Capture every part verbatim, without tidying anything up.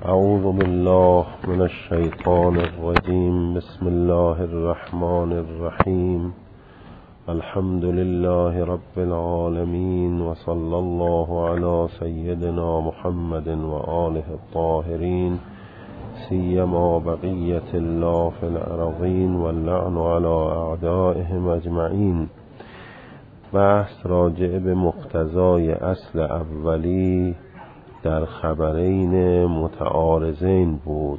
اعوذ بالله من الشیطان الرجیم. بسم الله الرحمن الرحیم. الحمد لله رب العالمین و صلی الله علی سیدنا محمد و آله الطاهرین، سیما بقیت الله فی الارضین و اللعن علی اعدائهم اجمعین. بحث راجع به مقتضای اصل اولی در خبرین متعارضین بود،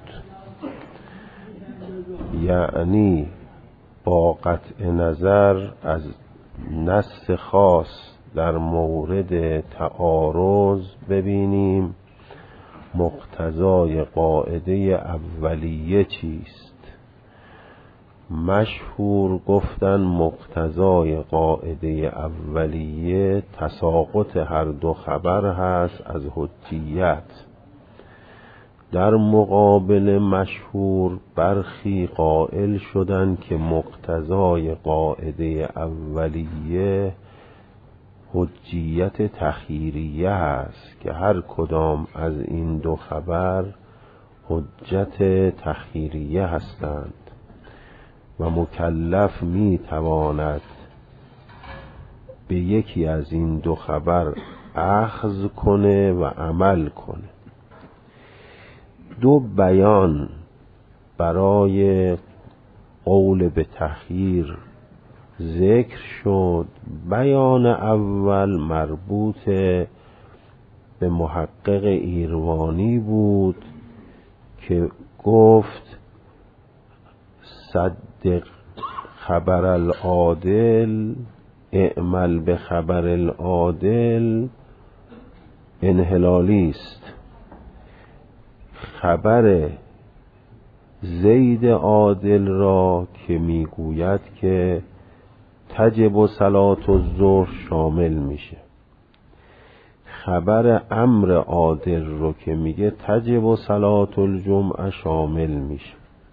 یعنی با قطع نظر از نص خاص در مورد تعارض ببینیم مقتضای قاعده اولیه چیست. مشهور گفتن مقتضای قاعده اولیه تساقط هر دو خبر هست از حجیت. در مقابل مشهور برخی قائل شدند که مقتضای قاعده اولیه حجیت تخییریه است که هر کدام از این دو خبر حجت تخییریه هستند و مکلف می تواند به یکی از این دو خبر اخذ کنه و عمل کنه. دو بیان برای قول به تخییر ذکر شد. بیان اول مربوط به محقق ایروانی بود که گفت صدق خبر العادل اعمل به خبر العادل انحلالی است. خبر زید عادل را که میگوید که تجب صلاة الظهر شامل میشه، خبر امر عادل رو که میگه تجب صلاة الجمعه شامل میشه.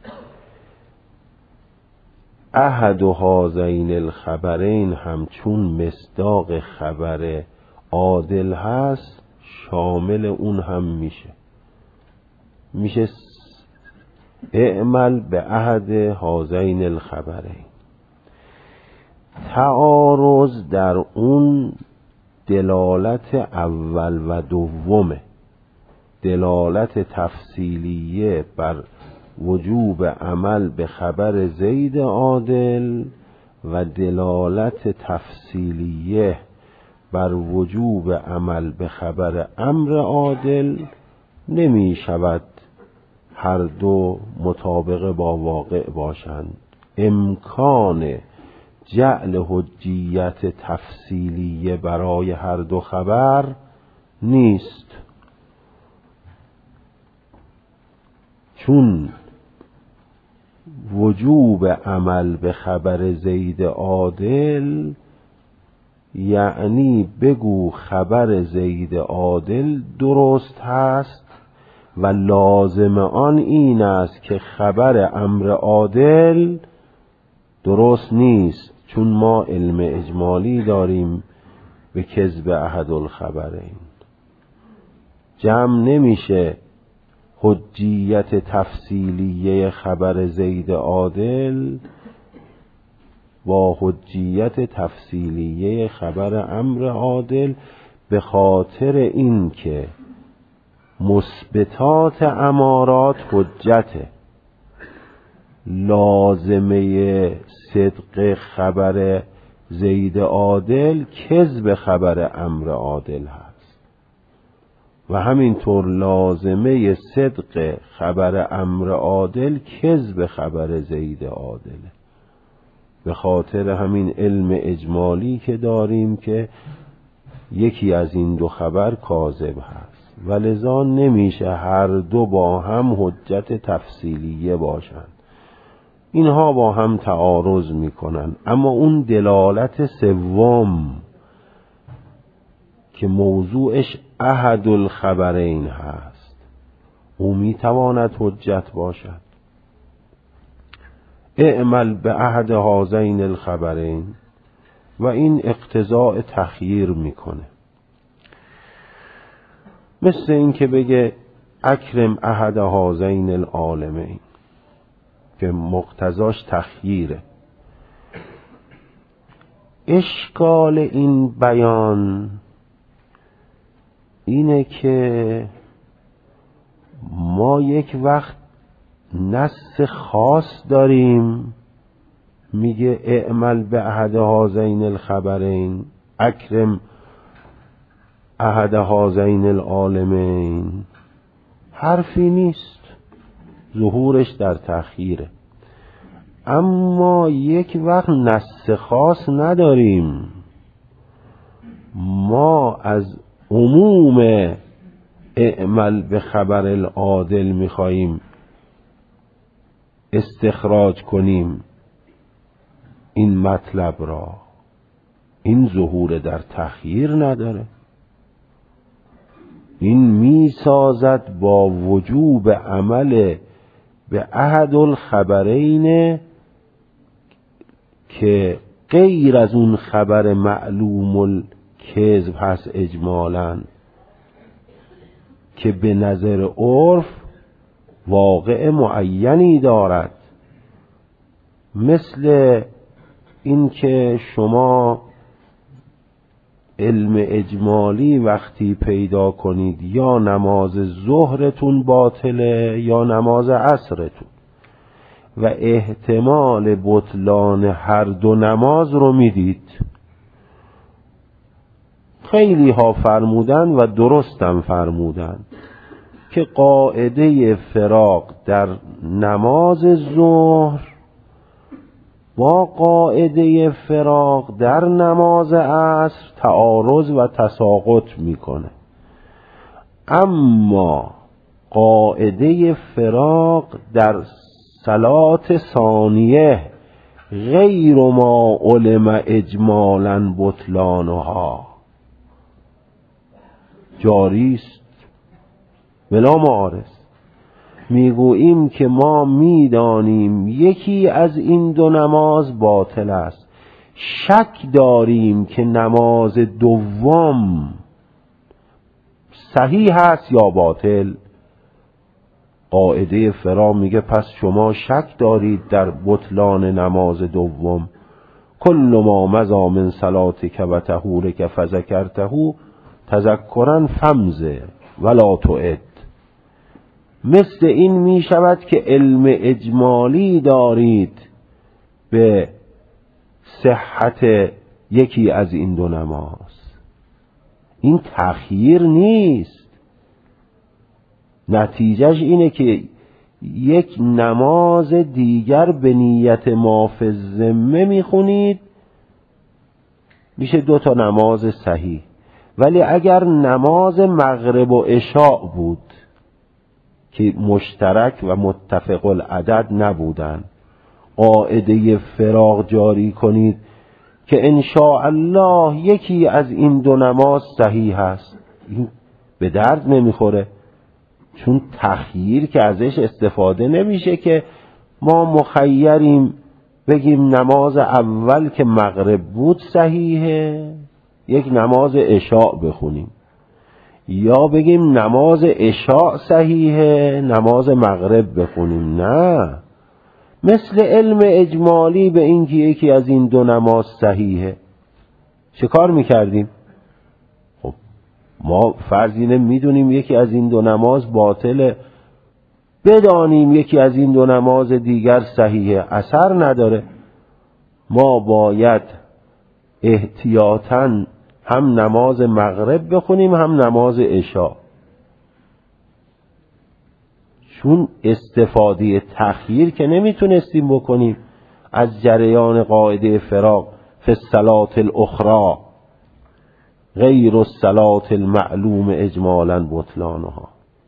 احد هذین الخبرین هم چون مصداق خبر عادل هست شامل اون هم میشه. میشه اعمل به احد هذین الخبرین. تعارض در اون دلالت اول و دومه، دلالت تفصیلیه بر وجوب عمل به خبر زید عادل و دلالت تفصیلیه بر وجوب عمل به خبر امر عادل نمی شود هر دو مطابق با واقع باشند. امکان جعل حجیت تفصیلیه برای هر دو خبر نیست، چون وجوب عمل به خبر زید عادل یعنی بگو خبر زید عادل درست هست و لازم آن این است که خبر امر عادل درست نیست، چون ما علم اجمالی داریم به کذب احد الخبرین. جمع نمیشه حجیت تفصیلیه خبر زید عادل با حجیت تفصیلیه خبر امر عادل، به خاطر این که مثبتات امارات حجته. لازمه صدق خبر زید عادل کذب خبر امر عادل هست و همینطور لازمه صدق خبر امر عادل کذب خبر زید عادله. به خاطر همین علم اجمالی که داریم که یکی از این دو خبر کاذب هست و لذا نمیشه هر دو با هم حجت تفصیلیه باشند. اینها با هم تعارض میکنن، اما اون دلالت سوم که موضوعش احد الخبرین هست او میتواند حجت باشد. اعمل به احد هذین الخبرین و این اقتضاء تخییر میکنه. مثل این که بگه اکرم احد هذین العالمین که مقتضاش تخییره. اشکال این بیان اینه که ما یک وقت نص خاص داریم میگه اعمل به احد هذین الخبرین، اکرم احد هذین العالمین، حرفی نیست، ظهورش در تأخیره. اما یک وقت نص خاص نداریم، ما از عموم اعمل به خبر العادل میخواییم استخراج کنیم این مطلب را. این ظهور در تخییر نداره، این میسازد با وجوب عمل به احد الخبرین که غیر از اون خبر معلوم الکذب هست اجمالاً، که به نظر عرف واقع معینی دارد. مثل این که شما علم اجمالی وقتی پیدا کنید یا نماز ظهرتون باطله یا نماز عصرتون و احتمال بطلان هر دو نماز رو میدید. خیلی ها فرمودن و درستم فرمودن که قاعده فراق در نماز ظهر با قاعده فراق در نماز عصر تعارض و تساقط میکنه، اما قاعده فراق در صلات ثانیه غیر ما علم اجمالا بطلانها جاری است بلا معارض. میگوییم که ما میدانیم یکی از این دو نماز باطل است، شک داریم که نماز دوم صحیح است یا باطل. قاعده فرا میگه پس شما شک دارید در بطلان نماز دوم. کل ما مضی من صلاتک و طهورک فذکرته تذکرا فمض ولا تعد. مثل این می شود که علم اجمالی دارید به صحت یکی از این دو نماز، این تخییر نیست. نتیجهش اینه که یک نماز دیگر به نیت ما فی الذمه میخونید، میشه دو تا نماز صحیح. ولی اگر نماز مغرب و عشاء بود که مشترک و متفق العدد نبودن، قاعده فراق جاری کنید که ان شاء الله یکی از این دو نماز صحیح است، این به درد نمیخوره، چون تخییر که ازش استفاده نمیشه که ما مخیریم بگیم نماز اول که مغرب بود صحیحه یک نماز عشاء بخونیم، یا بگیم نماز عشاء صحیحه نماز مغرب بخونیم. نه، مثل علم اجمالی به این که یکی از این دو نماز صحیحه چه کار میکردیم؟ خب ما فرض اینه میدونیم یکی از این دو نماز باطله، بدانیم یکی از این دو نماز دیگر صحیحه اثر نداره. ما باید احتیاطاً هم نماز مغرب بخونیم هم نماز عشاء، چون استفاده تخییر که نمیتونستیم بکنیم از جریان قاعده فراق فی الصلات الاخرى غیر الصلات المعلوم اجمالا بطلانها.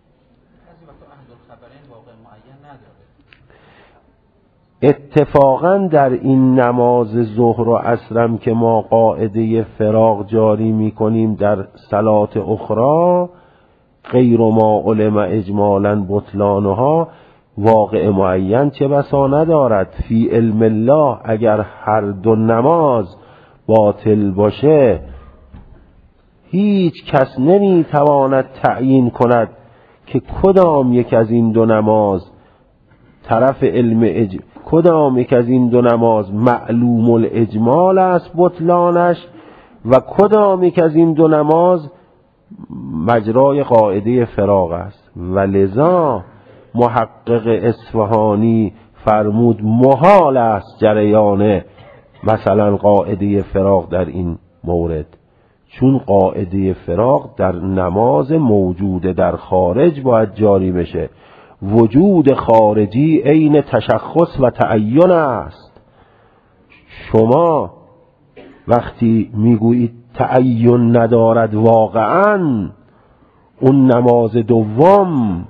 اتفاقا در این نماز ظهر و عصرم که ما قاعده فراق جاری می کنیم در صلات اخرى غیر ما علم اجمالا بطلانها، واقع معین چه بسا ندارد. فی علم الله اگر هر دو نماز باطل باشه هیچ کس نمی تواند تعیین کند که کدام یک از این دو نماز طرف علم اج... کدام یک از این دو نماز معلوم الاجمال است بطلانش و کدام یک از این دو نماز مجرای قاعده فراغ است. و لذا محقق اصفهانی فرمود محال است جریان مثلا قاعده فراغ در این مورد، چون قاعده فراغ در نماز موجود در خارج باید جاری بشه. وجود خارجی عین تشخص و تعین است. شما وقتی میگویید تعین ندارد واقعا، اون نماز دوم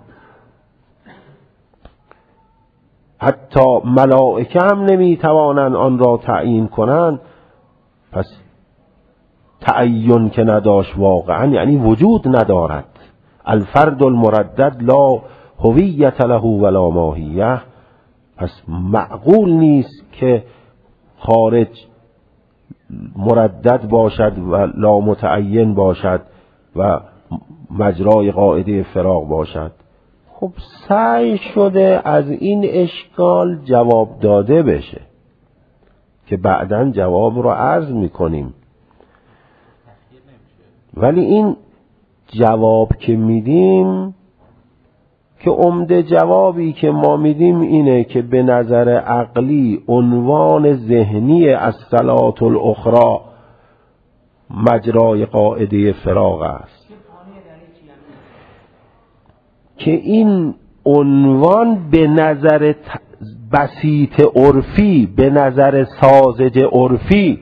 حتی ملائکه هم نمیتوانند آن را تعیین کنند، پس تعین که نداشت واقعا یعنی وجود ندارد. الفرد المردد لا هویت له ولا ماهیه. پس معقول نیست که خارج مردد باشد و لا متعین باشد و مجرای قاعده فراغ باشد. خب سعی شده از این اشکال جواب داده بشه که بعداً جواب رو عرض میکنیم، ولی این جواب که میدیم که عمده جوابی که ما میدیم اینه که به نظر عقلی عنوان ذهنی از صلات الاخرى مجرای قاعده فراغ است، که این عنوان به نظر بسیط عرفی، به نظر ساذج عرفی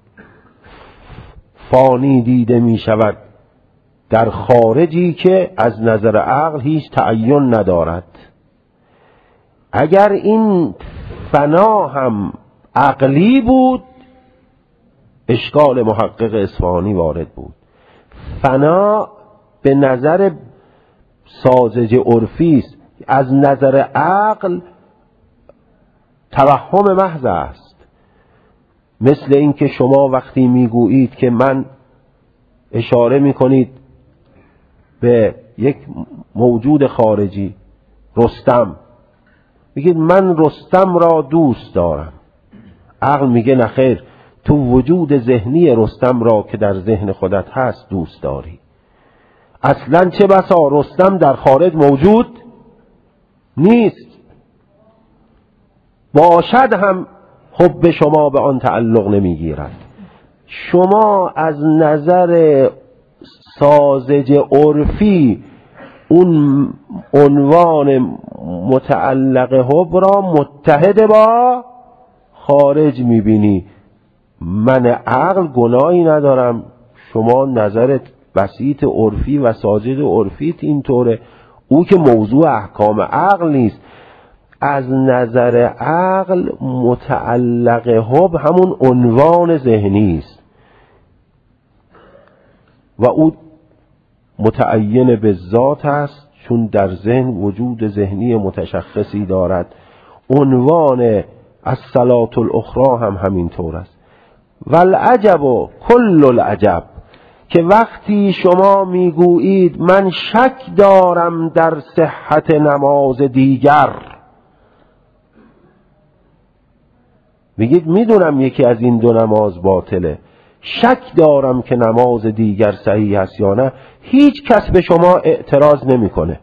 فانی دیده می شود در خارجی که از نظر عقل هیچ تعین ندارد. اگر این فنا هم عقلی بود اشکال محقق اصفهانی وارد بود. فنا به نظر ساذج عرفی است، از نظر عقل توهم محض است. مثل این که شما وقتی میگویید که من اشاره میکنید به یک موجود خارجی رستم، میگید من رستم را دوست دارم، عقل میگه نخیر، تو وجود ذهنی رستم را که در ذهن خودت هست دوست داری. اصلا چه بسا رستم در خارج موجود نیست، باشد هم حب شما به آن تعلق نمیگیرد. شما از نظر ساذج عرفی اون عنوان متعلق حب را متحد با خارج میبینی. من عقل گناهی ندارم، شما نظرت بسیط عرفی و ساذج عرفیت اینطوره، او که موضوع احکام عقل نیست. از نظر عقل متعلق حب همون عنوان ذهنی است و او متعین به ذات است، چون در ذهن وجود ذهنی متشخصی دارد. عنوان الصلات الاخرى هم همینطور است. والعجب و کل العجب که وقتی شما میگویید من شک دارم در صحت نماز دیگر، میگید میدونم یکی از این دو نماز باطله، شک دارم که نماز دیگر صحیح است یا نه، هیچ کس به شما اعتراض نمیکنه.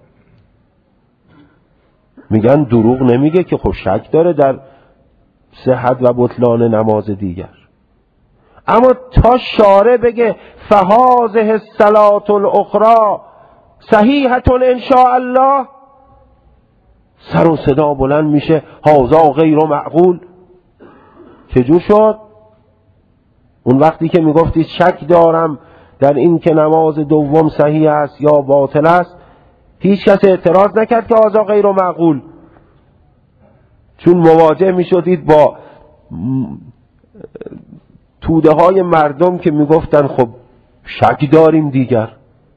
میگن دروغ نمیگه که خب شک داره در صحت و بطلان نماز دیگر. اما تا شارع بگه فهذه الصلاة الاخرى صحیحة ان شاء الله، سر و صدا بلند میشه هذا غیر معقول. چجور شد؟ اون وقتی که میگفتید شک دارم در این که نماز دوم صحیح است یا باطل است، هیچ کس اعتراض نکرد که هذا غیر معقول، چون مواجه میشدید با توده های مردم که میگفتن خب شک داریم دیگر.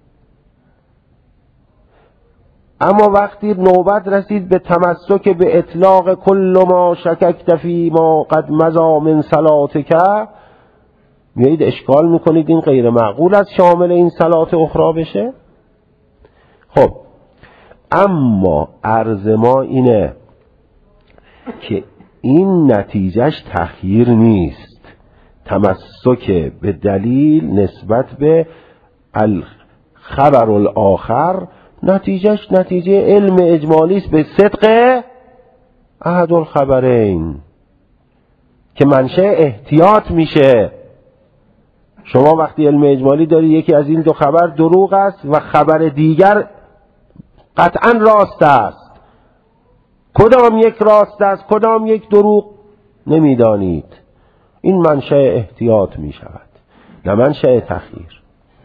اما وقتی نوبت رسید به تمسک به اطلاق کل ما شککت فی ما قد مضی من صلاتک، میایید اشکال میکنید این غیر معقول است شامل این صلات اخرى بشه. خب اما عرض ما اینه که این نتیجهش تخییر نیست، تمسک به دلیل نسبت به الخبر الاخر نتیجهش نتیجه علم اجمالی است به صدق احد الخبرین که منشأ احتیاط میشه. شما وقتی علم اجمالی داری یکی از این دو خبر دروغ است و خبر دیگر قطعا راست است، کدام یک راست است کدام یک دروغ نمیدانید، این منشأ احتیاط می شود نه منشأ تخییر.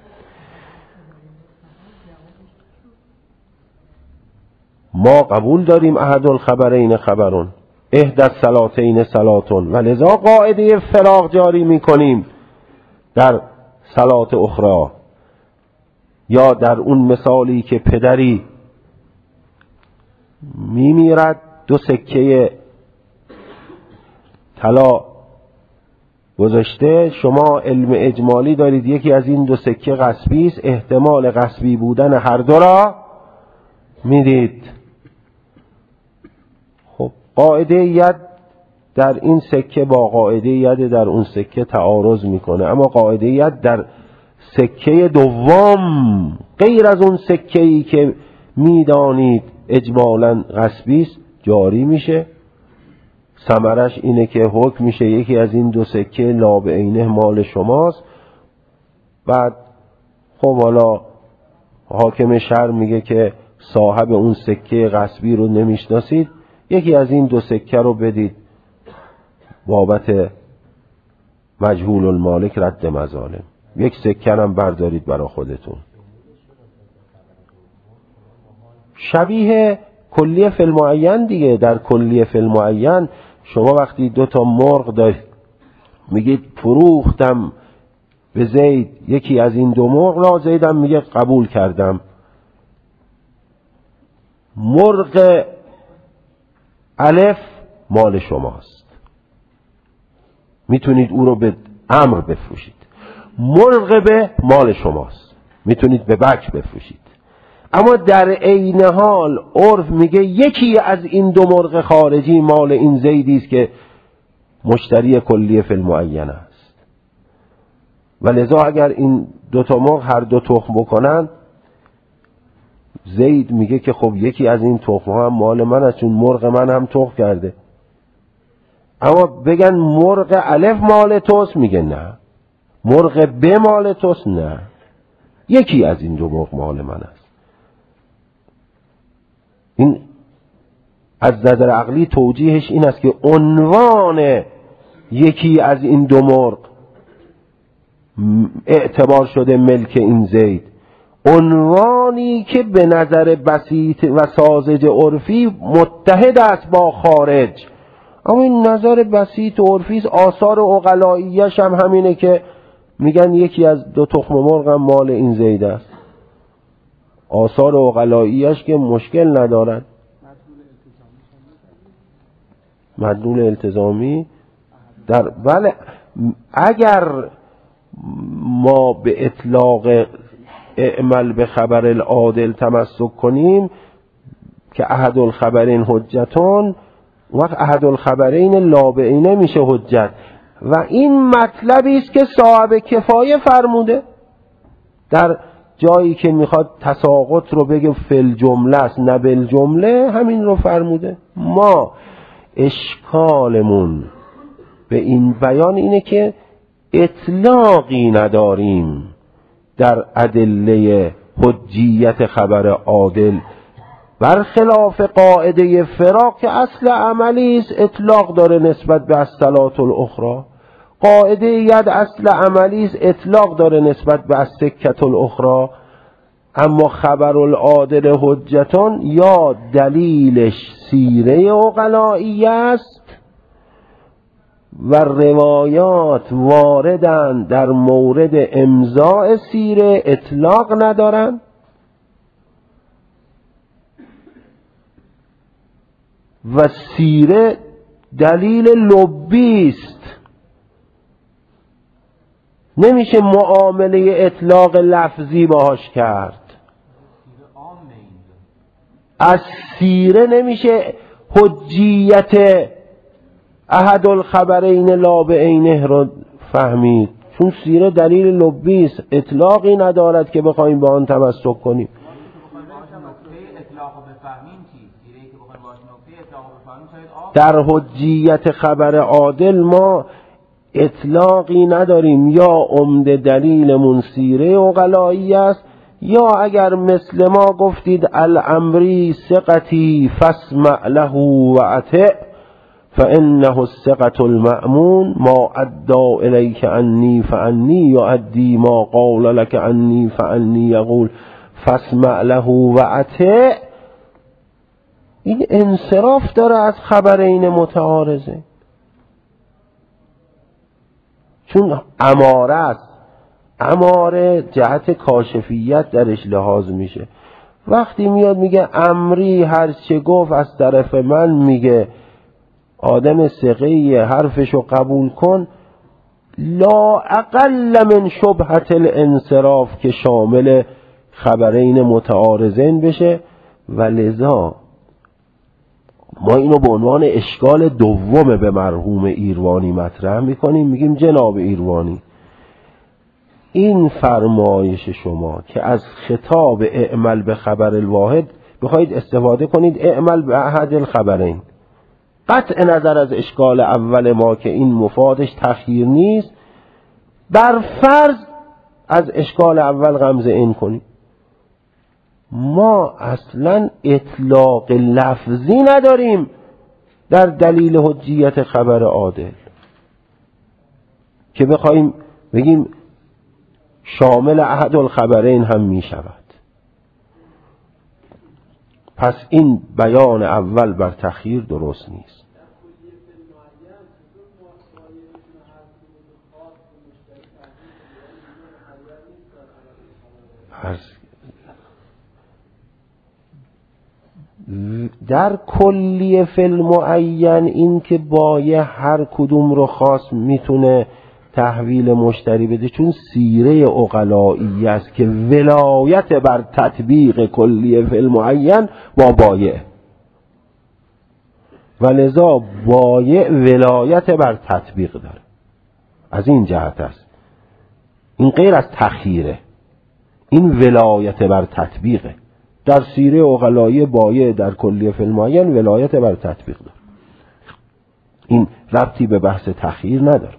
ما قبول داریم احد الخبرین خبرون احدى الصلاتین صلاتون و لذا قاعده فراق جاری می کنیم در صلات اخرى، یا در اون مثالی که پدری می میرد دو سکه طلا گذاشته، شما علم اجمالی دارید یکی از این دو سکه غصبی است، احتمال غصبی بودن هر دو را میدید. خب قاعده ید در این سکه با قاعده ید در اون سکه تعارض میکنه، اما قاعده ید در سکه دوم غیر از اون سکه‌ای که میدانید اجمالاً غصبی است جاری میشه. ثمرش اینه که حکم میشه یکی از این دو سکه لا بعینه مال شماست. بعد خب حالا حاکم شهر میگه که صاحب اون سکه غصبی رو نمیشناسید، یکی از این دو سکه رو بدید بابت مجهول المالک رد مظالم، یک سکه هم بردارید برای خودتون. شبیه کلیه فی المعین دیگه. در کلیه فی المعین شما وقتی دو تا مرغ دارید میگید فروختم به زید یکی از این دو مرغ را، زیدم میگه قبول کردم، مرغ الف مال شماست، میتونید او رو به امر بفروشید. مرغ به مال شماست، میتونید به بک بفروشید. اما در عین حال عرف میگه یکی از این دو مرغ خارجی مال این زیدی است که مشتری کلیه فی المعین است. و لذا اگر این دو تا مرغ هر دو تخم بکنن، زید میگه که خب یکی از این تخم ها هم مال من است چون مرغ من هم تخم کرده. اما بگن مرغ الف مال توست، میگه نه. مرغ ب مال توست، نه. یکی از این دو مرغ مال من است. این از نظر عقلی توجیهش این است که عنوان یکی از این دو مرغ اعتبار شده ملک این زید، عنوانی که به نظر بسیط و ساذج عرفی متحد است با خارج. اما این نظر بسیط و عرفی است. آثار عقلاییش هم همینه که میگن یکی از دو تخم مرغ هم مال این زید است. آثار عقلاییش که مشکل ندارن. مدلول التزامی در بله، اگر ما به اطلاق اعمل به خبر العادل تمسک کنیم که احد الخبرین حجتون، وقت احد الخبرین لا بعینه میشه حجت. و این مطلبی است که صاحب کفایه فرموده در جایی که میخواد تساقط رو بگه فل جمله است نه بل جمله، همین رو فرموده. ما اشکالمون به این بیان اینه که اطلاقی نداریم در ادله حجیت خبر عادل، برخلاف قاعده فراق که اصل عملی است اطلاق داره نسبت به الصلات الاخرى. قاعده ید اصل عملی است اطلاق داره نسبت به السکة الاخرى. اما خبر العادل حجتان یا دلیلش سیره عقلایی است و روایات واردن در مورد امضاء سیره اطلاق ندارن، و سیره دلیل لبی است، نمیشه معامله اطلاق لفظی باهاش کرد. از سیره نمیشه حجیت احد الخبرین لا به عینه رو فهمید، چون سیره دلیل لبی است، اطلاقی ندارد که بخوایم به آن تمسک کنیم. در حجیت خبر عادل ما اطلاقی نداریم، یا عمده دلیلمون سیره عقلایی است، یا اگر مثل ما گفتید الامری ثقتی فاسمع له و اطع فانه الثقة المأمون ما ادى الیک عنی فعنی یؤدی ما قال لك عنی فعنی یقول فاسمع له و اطع. این انصراف داره از خبرین متعارضه، چون اماره است. اماره جهت کاشفیت درش لحاظ میشه. وقتی میاد میگه امری هر چه گفت از طرف من میگه آدم ثقه‌ای حرفشو قبول کن، لا اقل من شبهت الانصراف که شامل خبرین متعارضین بشه. و لذا ما اینو به عنوان اشکال دوم به مرحوم ایروانی مطرح میکنیم، میگیم جناب ایروانی این فرمایش شما که از خطاب اعمل به خبر الواحد بخواید استفاده کنید اعمل به احد الخبرین، قطع نظر از اشکال اول ما که این مفادش تخییر نیست، بر فرض از اشکال اول غمزه این کنید. ما اصلا اطلاق لفظی نداریم در دلیل حجیت خبر عادل که بخوایم بگیم شامل احد الخبرین هم می شود. پس این بیان اول بر تخییر درست نیست. در کلیه فی المعین این که بایه هر کدوم رو خاص میتونه تحویل مشتری بده، چون سیره عقلایی است که ولایت بر تطبیق کلیه فی المعین با بایه، و لذا بایه ولایت بر تطبیق داره. از این جهت است این غیر از تخییره، این ولایت بر تطبیقه. در سیره عقلایی بایه در کلیه فی المعین ولایت بر تطبیق داره، این ربطی به بحث تخییر نداره.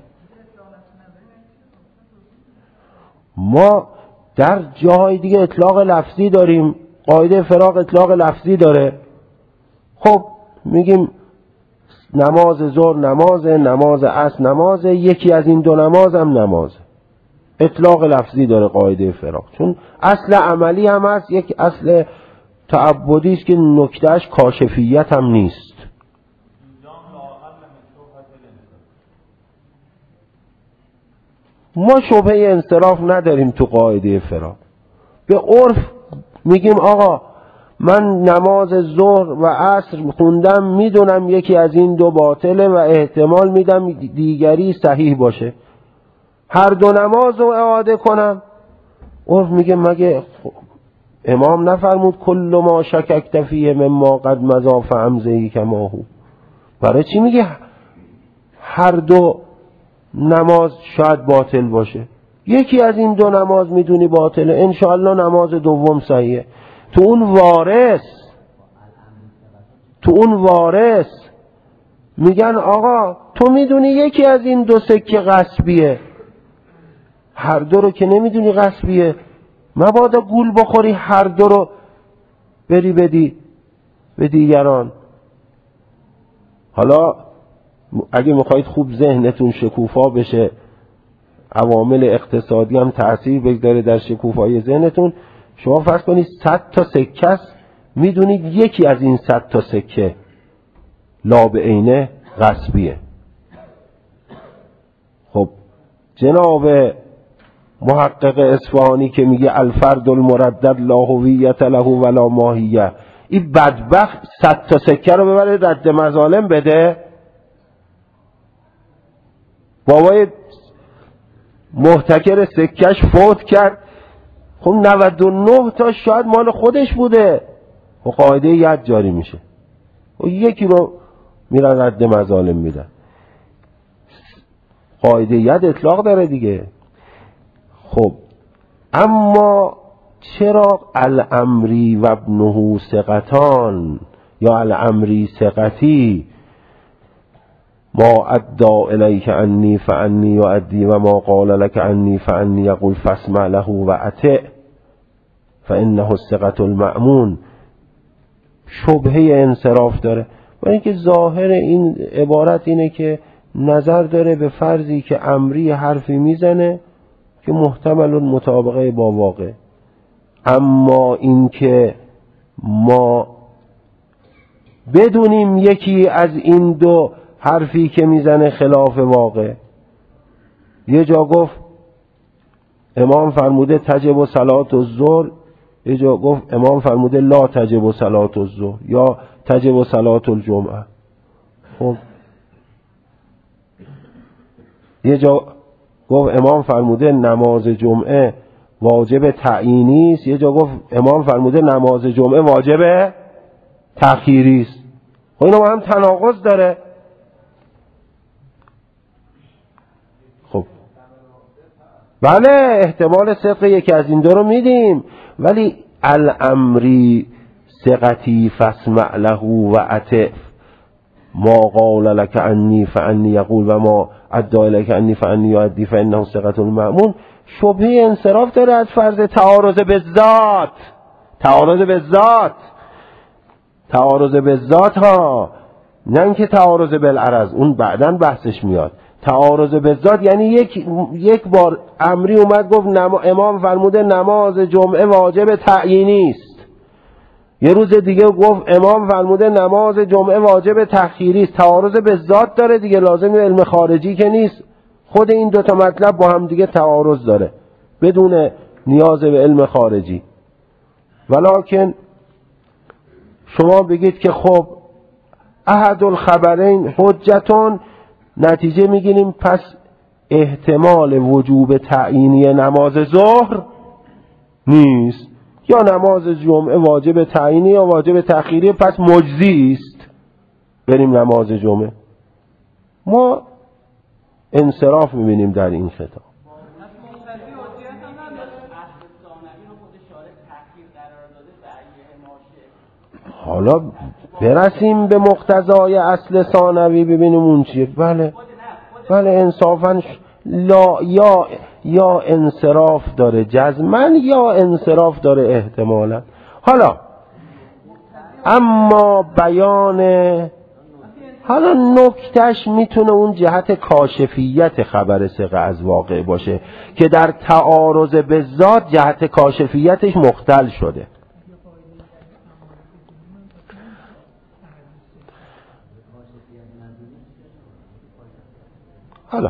ما در جاهای دیگه اطلاق لفظی داریم، قاعده فراق اطلاق لفظی داره. خب میگیم نماز ظهر نمازه، نماز عصر نمازه، یکی از این دو نماز هم نمازه. اطلاق لفظی داره قاعده فراق، چون اصل عملی هم هست، یک اصل تعبدی است که نکتهش کاشفیت هم نیست. ما شبهه انصراف نداریم تو قاعده فراق. به عرف میگیم آقا من نماز ظهر و عصر خوندم، میدونم یکی از این دو باطله و احتمال میدم دیگری صحیح باشه، هر دو نماز رو اعاده کنم. عرف میگه مگه امام نفرمود کل ما شککت فیه مما قد مضی فامضی کما هو؟ برای چی میگه هر دو نماز شاید باطل باشه؟ یکی از این دو نماز میدونی باطله، انشاءالله نماز دوم صحیحه. تو اون وارث تو اون وارث میگن آقا تو میدونی یکی از این دو سکه غصبیه، هر دو رو که نمیدونی غصبیه، مبادا گول بخوری هر دو رو بری بدی به دیگران. حالا اگه میخواید خوب ذهنتون شکوفا بشه، عوامل اقتصادی هم تأثیر بگذاره در شکوفایی ذهنتون، شما فرض کنید صد تا سکه است، میدونید یکی از این صد تا سکه لا به عینه غصبیه. خب جناب محقق اصفهانی که میگه الفرد المردد لا هویت له ولا ماهیه، این بدبخت صد تا سکه رو ببره رد مظالم بده؟ بابای محتکر سکش فوت کرد، خب نود و نه تا شاید مال خودش بوده، و قاعده ید جاری میشه و یکی رو میرن رد مظالم میدن. قاعده ید اطلاق داره دیگه. خب اما چرا الامری و ابنه ثقتان یا الامری ثقتی ما ادعا الیک انی فانی یؤدی و ما قال لك انی فانی یقول فاسمع له و اطع فانه الثقة المأمون شبهه انصراف داره. و اینکه ظاهر این عبارت اینه که نظر داره به فرضی که امری حرفی میزنه که محتمل مطابقه با واقع، اما اینکه ما بدونیم یکی از این دو حرفی که میزنه خلاف واقع. یه جا گفت امام فرموده تجب صلات الظهر، یه جا گفت امام فرموده لا تجب صلات الظهر یا تجب صلات الجمعه. خب یه جا گفت امام فرموده نماز جمعه واجب تعیینی است، یه جا گفت امام فرموده نماز جمعه واجب تأخیری است. خب اینا با هم تناقض داره. خب بله احتمال صدق یکی از این دو رو میدیم، ولی الامری ثقتی فاسمع له و اطع ما قال لك انی فانی یقول و ما ادعا الیک انی فانی یؤدی فانه الثقة المأمون شبهه انصراف داره از فرض تعارض بالذات. تعارض بالذات تعارض بالذات ها، نه اینکه تعارض بالعرض، اون بعداً بحثش میاد. تعارض بالذات یعنی یک یک بار امری اومد گفت نما امام فرموده نماز جمعه واجب تعیینی است، یه روز دیگه گفت امام فرموده نماز جمعه واجب تأخیری است. تعارض بالذات داره دیگه، لازم علم خارجی که نیست. خود این دوتا مطلب با هم دیگه تعارض داره بدون نیاز به علم خارجی. ولکن شما بگید که خب احد الخبرین حجتون، نتیجه میگیریم پس احتمال وجوب تعیینی نماز ظهر نیست، یا نماز جمعه واجب تعیینی یا واجب تأخیری، پس مجزی است بریم نماز جمعه. ما انصراف میبینیم در این خطاب. حالا برسیم به مقتضای اصل ثانوی ببینیم اون چیه. بله بله انصافا لا یا یا انصراف داره جزمن یا انصراف داره احتمالا. حالا اما بیان حالا نکتش میتونه اون جهت کاشفیت خبر ثقه از واقع باشه که در تعارض به ذات جهت کاشفیتش مختل شده. حالا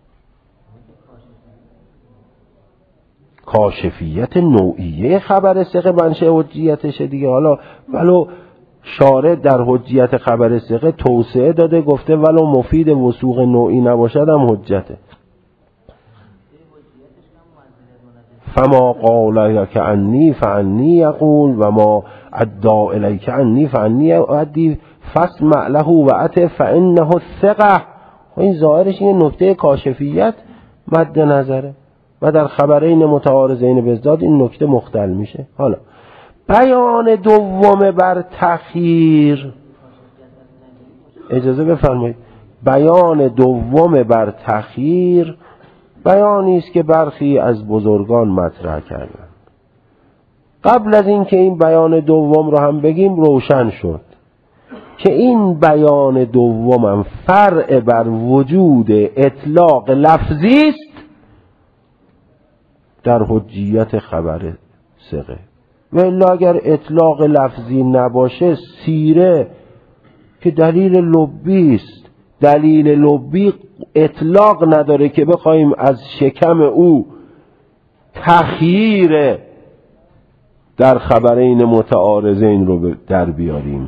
کاشفیت نوعیه خبر ثقه منشأ حجیتشه دیگه. حالا ولو شارع در حجیت خبر ثقه توسعه داده، گفته ولو مفید وثوق نوعی نباشد هم حجته. فما قال لك انی فانی یقول و ما ادعا الیک انی فانی یؤدی فاسمع له و اطع فانه الثقة. این ظاهرش این نکته کاشفیت مد نظره و در خبرین متعارضین بالذات این نکته مختل میشه. حالا بیان دوم بر تأخیر، اجازه بفرمایید، بیان دوم بر تأخیر بیانی است که برخی از بزرگان مطرح کردند. قبل از این که این بیان دوم رو هم بگیم روشن شد که این بیان دوم هم فرع بر وجود اطلاق لفظی است در حجیت خبر ثقه. و الا اگر اطلاق لفظی نباشه، سیره که دلیل لبی است، دلیل لبی اطلاق نداره که بخوایم از شکم او تخییر در خبرین متعارضین رو در بیاریم.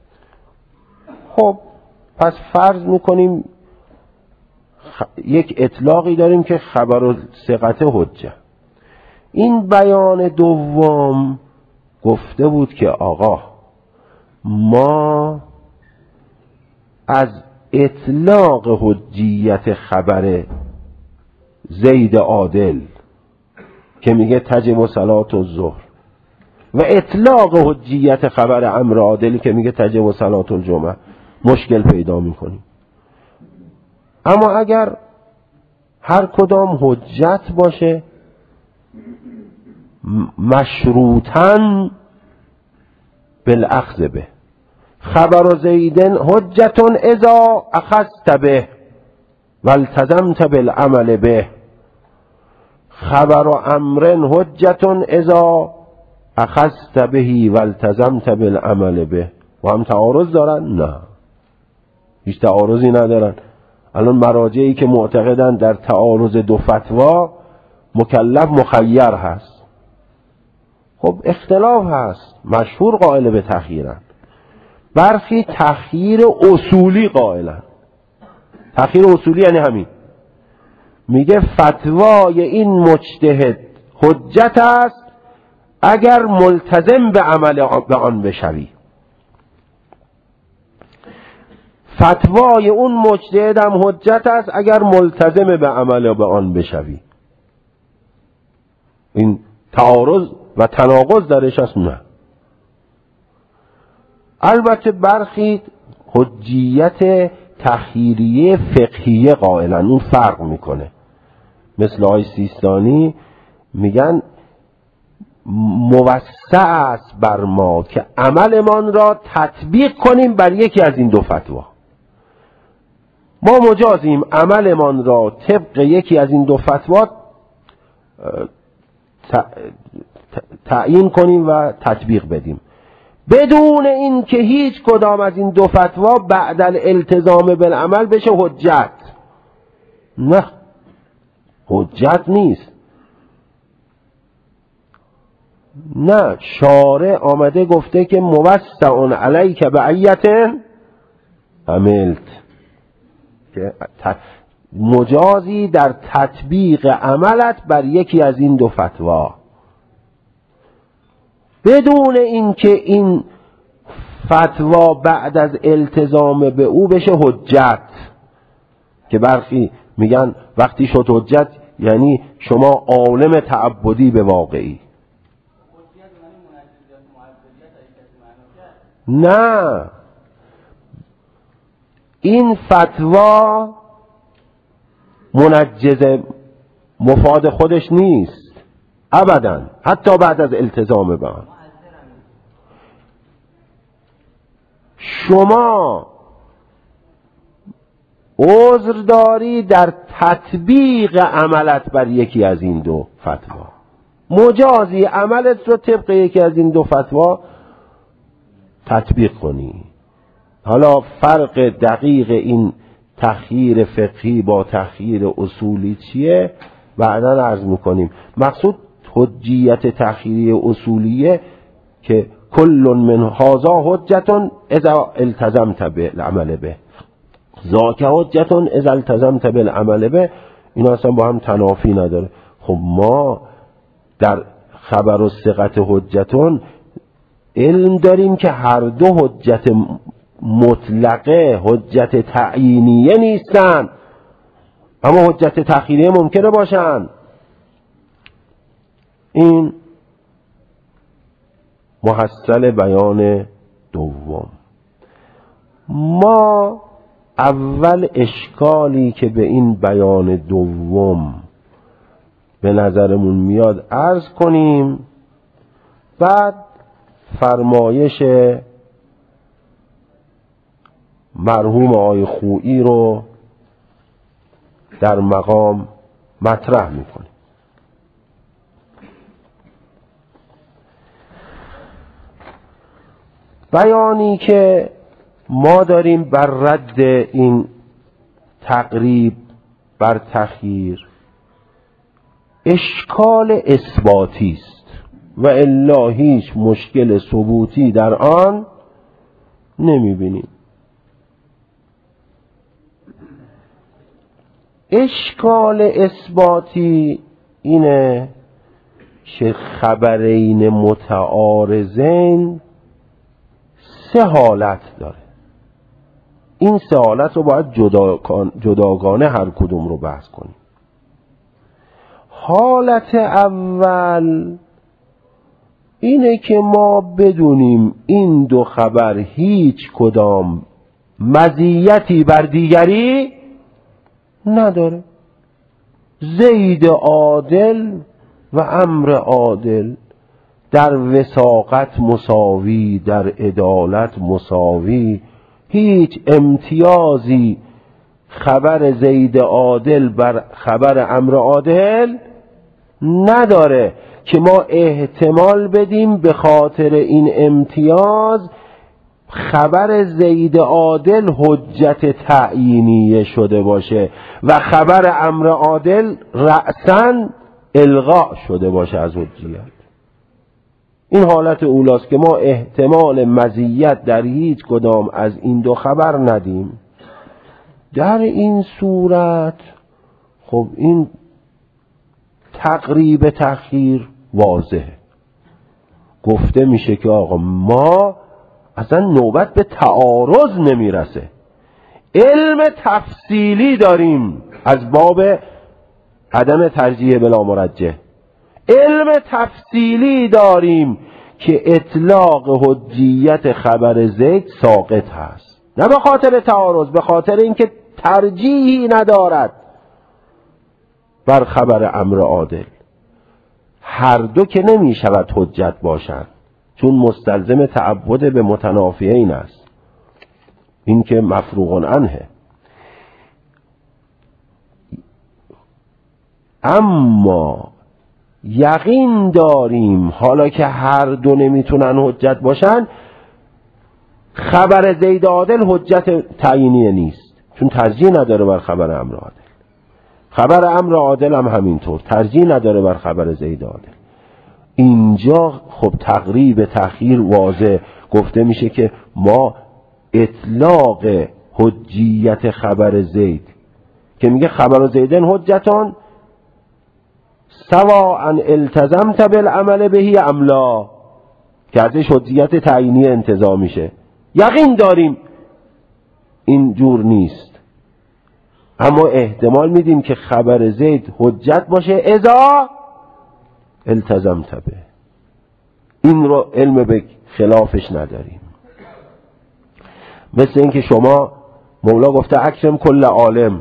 خب پس فرض میکنیم خ... یک اطلاقی داریم که خبر و ثقت حجه. این بیان دوم گفته بود که آقا ما از اطلاق حجیت خبر زید عادل که میگه تجب صلات الظهر و اطلاق حجیت خبر عمرو عادلی که میگه تجب صلات الجمعه مشکل پیدا میکنیم. اما اگر هر کدام حجت باشه مشروطاً بالاخذ به، خبر زیدن حجتون اذا اخذت به والتزمت بالعمل به، خبر امرن حجتون اذا اخذت بهی والتزمت بالعمل به. و هم تعارض دارن؟ نه، هیچ تعارضی ندارن. الان مراجعی که معتقدن در تعارض دو فتوا مکلف مخیر هست، خب اختلاف هست، مشهور قائل به تخییرن، برخی تخییر اصولی قائلن. تخییر اصولی یعنی همین، میگه فتوای این مجتهد حجت است اگر ملتزم به عمل به آن بشوی، فتوای اون مجتهد هم حجت است اگر ملتزم به عمل به آن بشوی. این تعارض و تناقض درش هست؟ نه. البته برخی حجیت تخییریه فقهیه قائلن، اون فرق میکنه. مثل آقای سیستانی میگن موسع است بر ما که عملمان را تطبیق کنیم بر یکی از این دو فتوا. ما مجازیم عملمان را طبق یکی از این دو فتوا تعیین کنیم و تطبیق بدیم بدون این که هیچ کدام از این دو فتوا بعد الالتزام بالعمل بشه حجت. نه، حجت نیست. نه، شارع آمده گفته که موسع علیک بعیت عملت، که مجازی در تطبیق عملت بر یکی از این دو فتوا بدون اینکه این فتوا بعد از التزام به او بشه حجت. که برخی میگن وقتی شد حجت یعنی شما عالم تعبدی به واقعی. نه، این فتوا منجز مفاد خودش نیست ابدا، حتی بعد از التزام به آن. شما عذر داری در تطبیق عملت بر یکی از این دو فتوا، مجازی عملت رو طبق یکی از این دو فتوا تطبیق کنی. حالا فرق دقیق این تخییر فقهی با تخییر اصولی چیه بعدا عرض میکنیم. مقصود حجیت تخییری اصولیه که کل من هذا حجتون اذا التزمت بالعمل به، ذاک حجتون اذا التزمت بالعمل به. اینا اصلا با هم تنافی نداره. خب ما در خبر و ثقت حجتون علم داریم که هر دو حجت مطلقه، حجت تعیینیه نیستن، اما حجت تخییریه ممکنه باشن. این محصل بیان دوم. ما اول اشکالی که به این بیان دوم به نظرمون میاد عرض کنیم، بعد فرمایش مرحوم آقای خویی رو در مقام مطرح میکنیم. بیانی که ما داریم بر رد این تقریب بر تخییر اشکال اثباتی است و الا هیچ مشکل ثبوتی در آن نمیبینیم. اشکال اثباتی اینه که خبرین متعارضین سه حالت داره. این سه حالت رو باید جدا جداگانه هر کدوم رو بحث کنیم. حالت اول اینه که ما بدونیم این دو خبر هیچ کدام مزیتی بر دیگری نداره. زید عادل و عمرو عادل در وثاقت مساوی، در عدالت مساوی، هیچ امتیازی خبر زید عادل بر خبر عمرو عادل نداره که ما احتمال بدیم به خاطر این امتیاز خبر زید عادل حجت تعیینیه شده باشه و خبر عمرو عادل رأساً الغاء شده باشه از حجیت. این حالت اولاست که ما احتمال مزیت در هیچ کدام از این دو خبر ندیم. در این صورت خب این تقریب تأخیر واضحه. گفته میشه که آقا ما اصلا نوبت به تعارض نمیرسه، علم تفصیلی داریم از باب عدم ترجیح بلا مرجح، علم تفصیلی داریم که اطلاق حجیت خبر زید ساقط هست، نه به خاطر تعارض، به خاطر اینکه ترجیحی ندارد بر خبر عمرو عادل. هر دو که نمی شود حجت باشند چون مستلزم تعبد به متنافیین است، این که مفروغ عنه. اما یقین داریم حالا که هر دو نمیتونن حجت باشن، خبر زید عادل حجت تعیینی نیست چون ترجیح نداره بر خبر عمرو عادل. خبر عمرو عادل هم همینطور ترجیح نداره بر خبر زید عادل. اینجا خب تقریب تأخیر واضح گفته میشه که ما اطلاق حجیت خبر زید که میگه خبر زیدن حجتان سواء التزمت بالعمل بهی ام لا، که ازش حجیت تعیینی انتزاع میشه. یقین داریم این جور نیست، اما احتمال میدیم که خبر زید حجت باشه اذا التزمت به. این رو علم به خلافش نداریم. مثل اینکه شما مولا گفته اکرم کل عالم،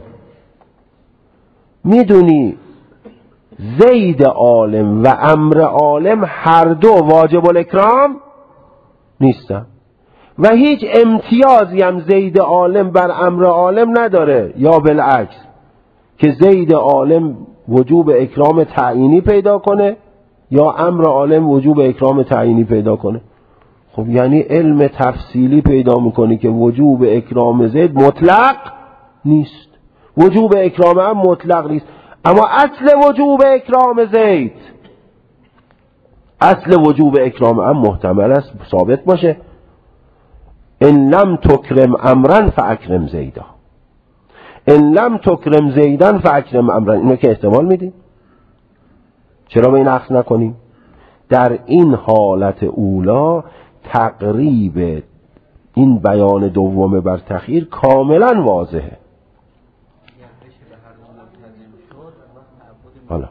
میدونی زید عالم و عمرو عالم هر دو واجب الاکرام نیستن و هیچ امتیازی هم زید عالم بر عمرو عالم نداره، یا بالعکس که زید عالم وجوب اکرام تعیینی پیدا کنه یا عمرو عالم وجوب اکرام تعیینی پیدا کنه. خب یعنی علم تفصیلی پیدا میکنی که وجوب اکرام زید مطلق نیست، وجوب اکرام هم مطلق نیست، اما اصل وجوب اکرام زید، اصل وجوب اکرام هم محتمل است ثابت باشه. ان لم تکرم امرا فاکرم زیدا، ان لم تکرم زیدن فاکرم امرا. اینو که احتمال میدیم، چرا به این عکس نکنیم؟ در این حالت اولا تقریب این بیان دوم بر تأخیر کاملا واضحه. حالا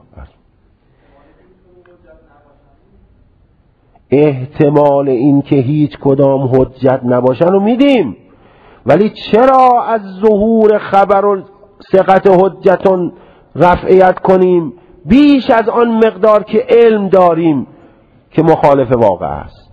احتمال این که هیچ کدام حجت نباشن رو میدیم، ولی چرا از ظهور خبر و ثقت حجتون رفعیت کنیم بیش از آن مقدار که علم داریم که مخالف واقع است؟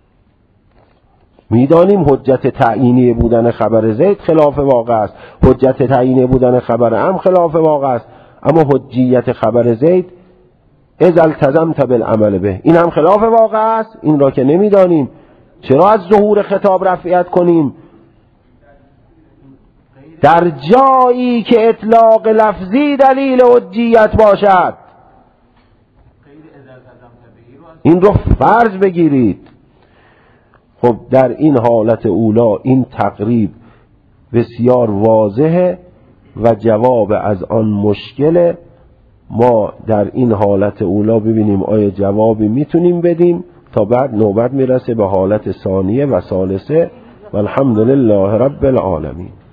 میدانیم حجت تعیینی بودن خبر زید خلاف واقع است، حجت تعیینی بودن خبر عمرو خلاف واقع است، اما حجیت خبر زید اذا التزمت بالعمل به این هم خلاف واقع است. این را که نمیدانیم چرا از ظهور خطاب رفعیت کنیم در جایی که اطلاق لفظی دلیل حجیت باشد؟ این رو فرض بگیرید. خب در این حالت اولا این تقریب بسیار واضحه و جواب از آن مشکل ما در این حالت اولا ببینیم آیا جوابی میتونیم بدیم تا بعد نوبت میرسه به حالت ثانیه و ثالثه و الحمدلله رب العالمین.